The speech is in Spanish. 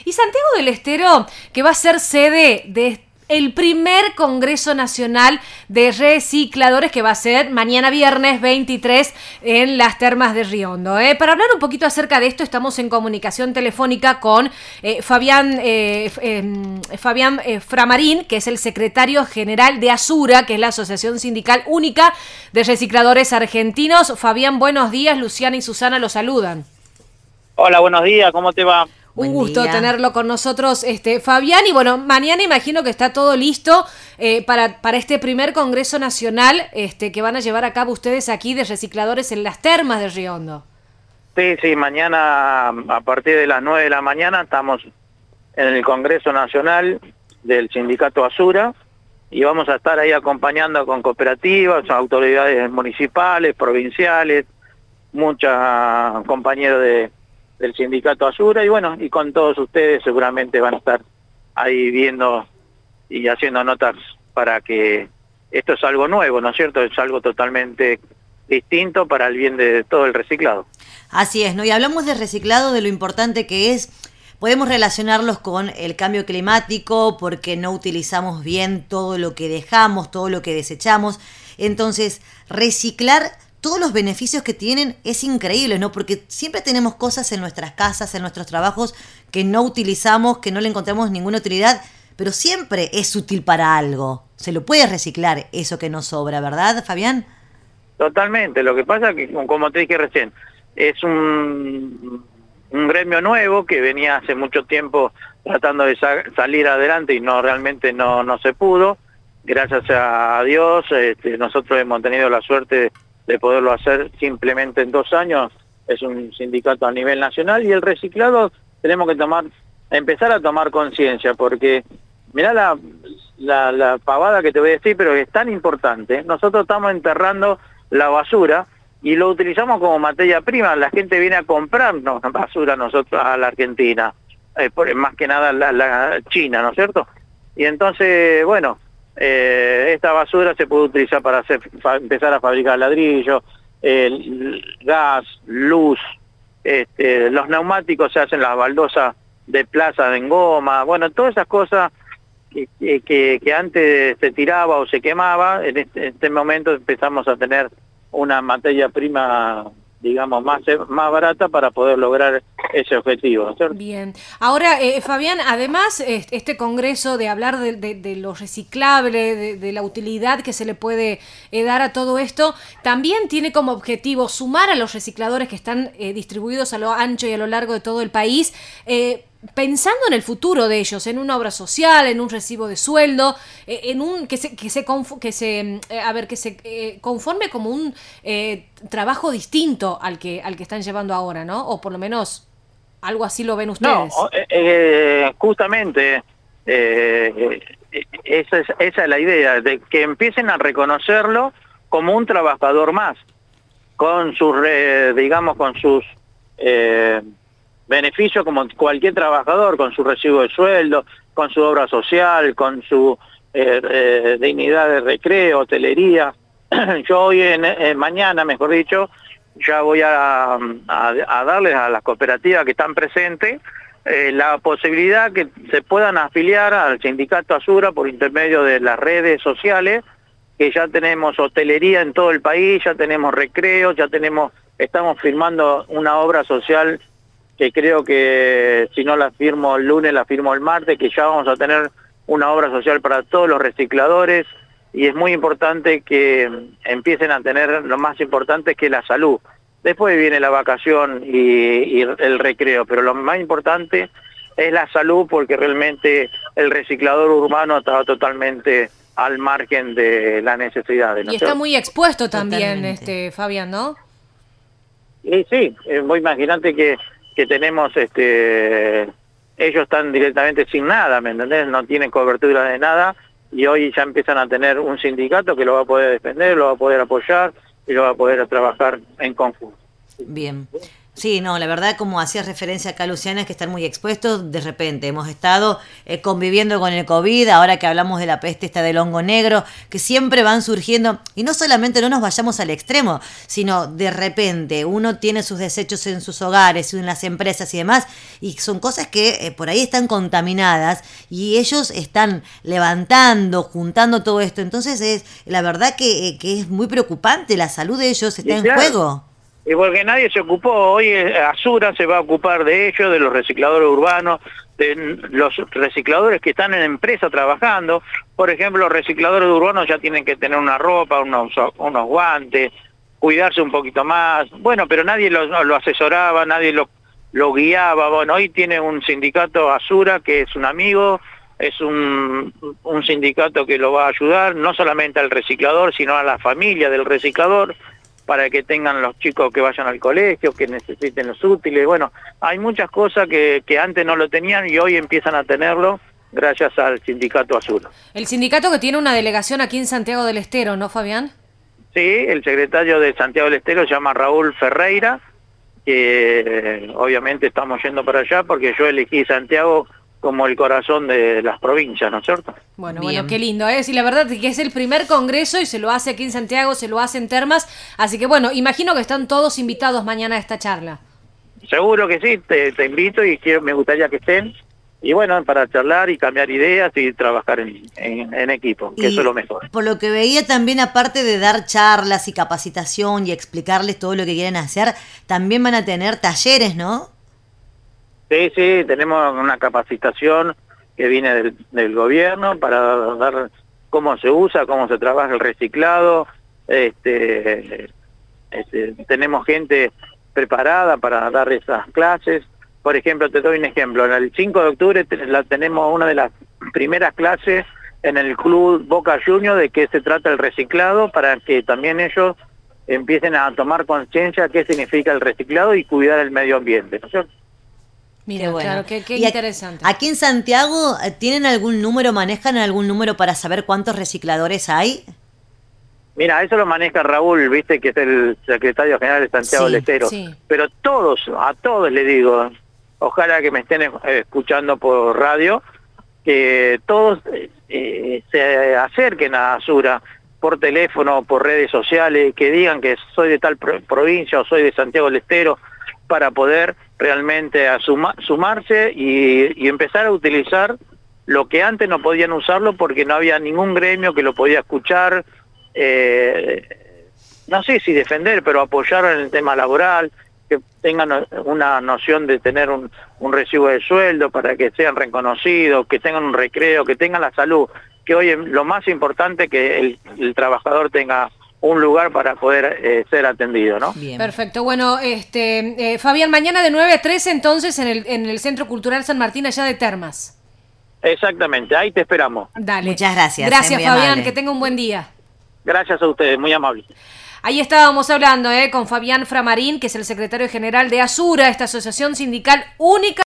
Y Santiago del Estero, que va a ser sede de el primer Congreso Nacional de Recicladores, que va a ser mañana viernes 23 en las Termas de Riondo. Para hablar un poquito acerca de esto, estamos en comunicación telefónica con Fabián Framarín, que es el secretario general de ASURA, que es la Asociación Sindical Única de Recicladores Argentinos. Fabián, buenos días. Luciana y Susana los saludan. Hola, buenos días. ¿Cómo te va? Un gusto tenerlo con nosotros, Fabián. Y bueno, mañana imagino que está todo listo para este primer Congreso Nacional que van a llevar a cabo ustedes aquí de recicladores en las Termas de Riondo. Sí, mañana a partir de las 9 de la mañana estamos en el Congreso Nacional del Sindicato ASURA y vamos a estar ahí acompañando con cooperativas, autoridades municipales, provinciales, muchos compañeros del Sindicato ASURA y bueno, y con todos ustedes seguramente van a estar ahí viendo y haciendo notas para que esto es algo nuevo, ¿no es cierto? Es algo totalmente distinto para el bien de todo el reciclado. Así es, ¿no? Y hablamos de reciclado, de lo importante que es. Podemos relacionarlos con el cambio climático porque no utilizamos bien todo lo que dejamos, todo lo que desechamos. Entonces, reciclar todos los beneficios que tienen es increíble, ¿no? Porque siempre tenemos cosas en nuestras casas, en nuestros trabajos, que no utilizamos, que no le encontramos ninguna utilidad, pero siempre es útil para algo. Se lo puede reciclar eso que nos sobra, ¿verdad, Fabián? Totalmente. Lo que pasa es que, como te dije recién, es un gremio nuevo que venía hace mucho tiempo tratando de salir adelante y realmente no se pudo. Gracias a Dios, nosotros hemos tenido la suerte de poderlo hacer simplemente en 2 años. Es un sindicato a nivel nacional y el reciclado tenemos que empezar a tomar conciencia, porque mirá la pavada que te voy a decir, pero es tan importante. Nosotros estamos enterrando la basura y lo utilizamos como materia prima. La gente viene a comprarnos basura nosotros a la Argentina, más que nada la China, ¿no es cierto? Y entonces, bueno, esta basura se puede utilizar para empezar a fabricar ladrillo, gas, luz, los neumáticos se hacen las baldosas de plaza en goma, bueno, todas esas cosas que antes se tiraba o se quemaba, en este momento empezamos a tener una materia prima, digamos, más barata para poder lograr ese objetivo, ¿cierto? Bien. Ahora, Fabián, además, este congreso de hablar de lo reciclable, de la utilidad que se le puede dar a todo esto, también tiene como objetivo sumar a los recicladores que están distribuidos a lo ancho y a lo largo de todo el país, pensando en el futuro de ellos, en una obra social, en un recibo de sueldo, en un que se conforme como un trabajo distinto al que están llevando ahora, ¿no? O por lo menos algo así lo ven ustedes. No, justamente esa es la idea, de que empiecen a reconocerlo como un trabajador más, con sus con sus beneficio como cualquier trabajador, con su recibo de sueldo, con su obra social, con su dignidad de recreo, hotelería. Yo hoy, mañana, mejor dicho, ya voy a darles a las cooperativas que están presentes la posibilidad que se puedan afiliar al sindicato ASURA por intermedio de las redes sociales, que ya tenemos hotelería en todo el país, ya tenemos recreo, estamos firmando una obra social que creo que si no la firmo el lunes, la firmo el martes, que ya vamos a tener una obra social para todos los recicladores, y es muy importante que empiecen a tener lo más importante, que es la salud. Después viene la vacación y el recreo, pero lo más importante es la salud, porque realmente el reciclador urbano está totalmente al margen de las necesidades, ¿no? Y está muy expuesto también, Fabián, ¿no? Y sí, vos imaginate que tenemos, ellos están directamente sin nada, ¿me entendés? No tienen cobertura de nada, y hoy ya empiezan a tener un sindicato que lo va a poder defender, lo va a poder apoyar y lo va a poder trabajar en conjunto. Bien. Sí, no, la verdad, como hacías referencia acá, Luciana, es que están muy expuestos. De repente hemos estado conviviendo con el COVID, ahora que hablamos de la peste esta del hongo negro, que siempre van surgiendo, y no solamente no nos vayamos al extremo, sino de repente uno tiene sus desechos en sus hogares, en las empresas y demás, y son cosas que por ahí están contaminadas, y ellos están levantando, juntando todo esto. Entonces la verdad que es muy preocupante, la salud de ellos está en juego. Y porque nadie se ocupó, hoy Asura se va a ocupar de ellos, de los recicladores urbanos, de los recicladores que están en empresa trabajando. Por ejemplo, los recicladores urbanos ya tienen que tener una ropa, unos guantes, cuidarse un poquito más. Bueno, pero nadie lo asesoraba, nadie lo guiaba. Bueno, hoy tiene un sindicato Asura que es un amigo, es un sindicato que lo va a ayudar, no solamente al reciclador, sino a la familia del reciclador, para que tengan los chicos que vayan al colegio, que necesiten los útiles. Bueno, hay muchas cosas que antes no lo tenían y hoy empiezan a tenerlo gracias al sindicato Azul. El sindicato que tiene una delegación aquí en Santiago del Estero, ¿no, Fabián? Sí, el secretario de Santiago del Estero se llama Raúl Ferreira, que obviamente estamos yendo para allá porque yo elegí Santiago como el corazón de las provincias, ¿no es cierto? Bueno, qué lindo, ¿eh? Sí, la verdad es que es el primer congreso y se lo hace aquí en Santiago, se lo hace en Termas, así que bueno, imagino que están todos invitados mañana a esta charla. Seguro que sí, te invito y me gustaría que estén, y bueno, para charlar y cambiar ideas y trabajar en equipo, que eso es lo mejor. Por lo que veía también, aparte de dar charlas y capacitación y explicarles todo lo que quieren hacer, también van a tener talleres, ¿no? Sí, tenemos una capacitación que viene del gobierno para dar cómo se usa, cómo se trabaja el reciclado. Tenemos gente preparada para dar esas clases. Por ejemplo, te doy un ejemplo. El 5 de octubre tenemos una de las primeras clases en el Club Boca Juniors de qué se trata el reciclado, para que también ellos empiecen a tomar conciencia de qué significa el reciclado y cuidar el medio ambiente, ¿no es cierto? Mira, bueno. Claro, qué interesante. Aquí en Santiago, ¿tienen algún número, manejan algún número para saber cuántos recicladores hay? Mira, eso lo maneja Raúl, viste, que es el secretario general de Santiago del Estero. Sí. Pero a todos les digo, ojalá que me estén escuchando por radio, que todos se acerquen a Asura por teléfono, por redes sociales, que digan que soy de tal provincia o soy de Santiago del Estero, para poder realmente sumarse y empezar a utilizar lo que antes no podían usarlo porque no había ningún gremio que lo podía escuchar, no sé si defender, pero apoyar en el tema laboral, que tengan una noción de tener un recibo de sueldo para que sean reconocidos, que tengan un recreo, que tengan la salud, que hoy lo más importante es que el trabajador tenga un lugar para poder ser atendido, ¿no? Bien. Perfecto. Bueno, Fabián, mañana de 9 a 13 entonces en el Centro Cultural San Martín, allá de Termas. Exactamente, ahí te esperamos. Dale. Muchas gracias. Gracias, Fabián, amable. Que tenga un buen día. Gracias a ustedes, muy amable. Ahí estábamos hablando con Fabián Framarín, que es el secretario general de Asura, esta asociación sindical única